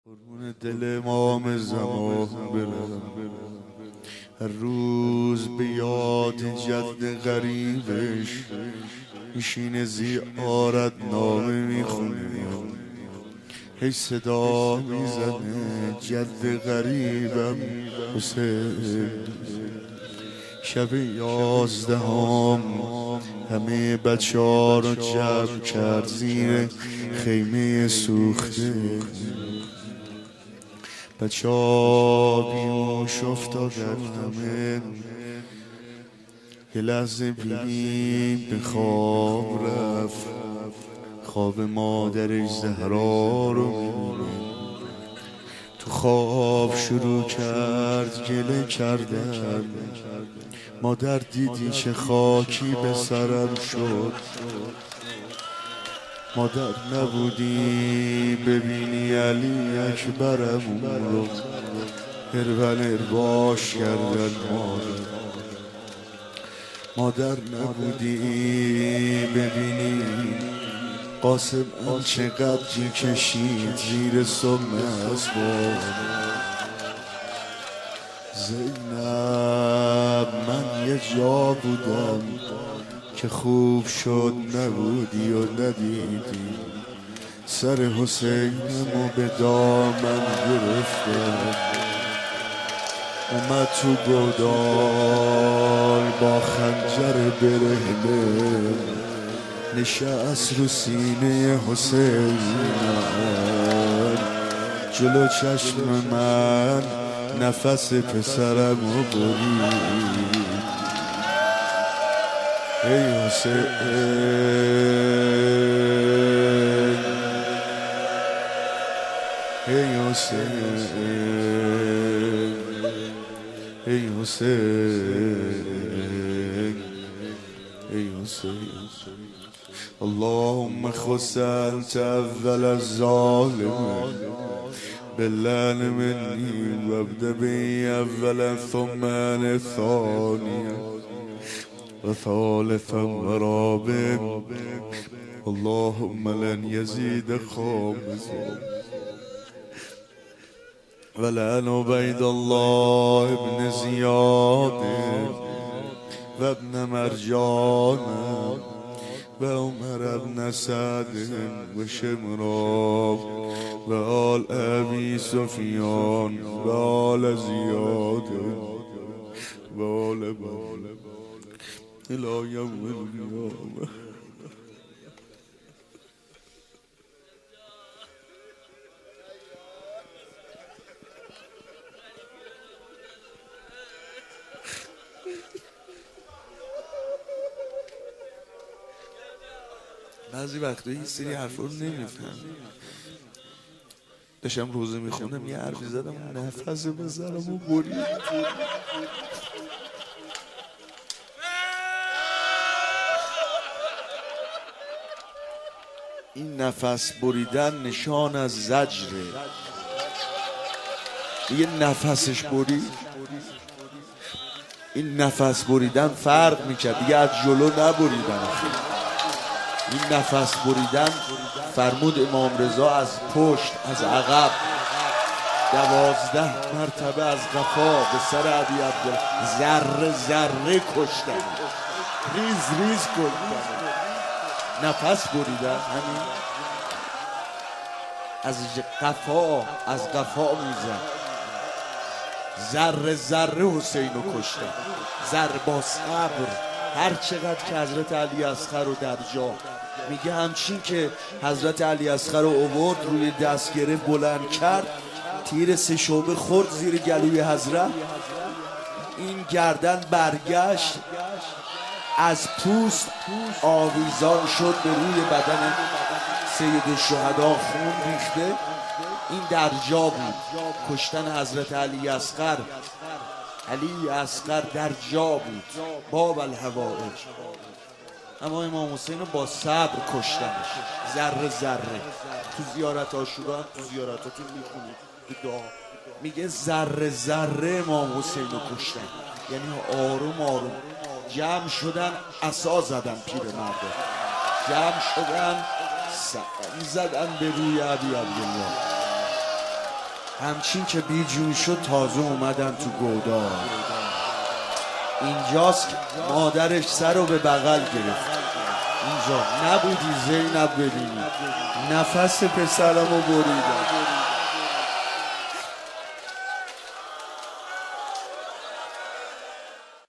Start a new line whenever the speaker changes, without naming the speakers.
قربون دل امام زمان برم، هر روز به یاد جد غریبش میشینه زیارت نامه میخونه، هی صدا میزنه جد غریبم حسین. شب 11 همه بچه ها رو جمع کرد زیر خیمه سوخته. بچه ها بیهوش افتادن همه، یه لحظه بی به خواب رفت، خواب مادرش زهرا رو میبینه. تو خواب شروع کرد گله کردن، مادر دیدی چه خاکی به سرم شد، مادر نبودی ببینی علی اکبرم اون رو هرول ارباش کردن. مادر نبودی ببینی قاسم چقدر جی کشید زیر سم اسباب. زینب من یه جا بودم که خوب شد نبودی و ندیدی، سر حسینمو به دامن گرفتم، اومد تو گودال با خنجر برهنه، نشست رو سینه حسین، جلو چشم من نفس پسرمو برید. ای حسین ای حسین ای حسین ای حسین. اللهم خص انت اول الظالم باللعن مني وابدأ بي اولا ثم انا ثانيا وثالثا ورابعا. اللهم لن يزيد خامسا ولعن عبيد الله ابن زياد وابن مرجان وعمر ابن سعد وشمران وآل ابي سفيان وآل زياد وآل الى يوم القيامة. بعضی وقتا این سری حرفا رو نمیفهم. داشتم روزه میخوندم یه حرفی زدم نفس بزرمو برید. این نفس بریدن نشان از زجره. یه نفسش برید، این نفس بریدن فرق میکرد دیگه، از جلو نبریدن. این نفس بریدن فرمود امام رضا از پشت از عقب 12 مرتبه از قفا به سر عبی عبدالله ذره ذره کشتن، ریز ریز کشتن. نفس بریدن همین از قفا میزن، ذره ذره حسینو کشتن، ذره با صبر. هر چقدر که حضرت علی اصغر رو در جا میگه، همچین که حضرت علی اصغر رو آورد روی دست گرفت بلند کرد، تیر 3 شعبه خورد زیر گلوی حضرت، این گردن برگشت از پوست آویزان شد به روی بدن سید الشهدا، خون ریخته. این در جا بود کشتن حضرت علی اصغر. علی اصغر در جا بود باب الحوائج، اما امام حسین رو با صبر کشتنش ذره ذره. تو زیارت عاشورا هم تو زیارتاتون میخونید تو دعا میگه ذره ذره امام حسین رو کشتن، یعنی آروم آروم جمع شدن، عصا زدن، پیر مرده جمع شدن زدن به روی عبی عبدالله. همچین که بی جون شد تازه اومدن تو گودار. اینجاست که مادرش سر رو به بغل گرفت. اینجا نبودی زینب ببینی، نفس پسرم رو بریدم.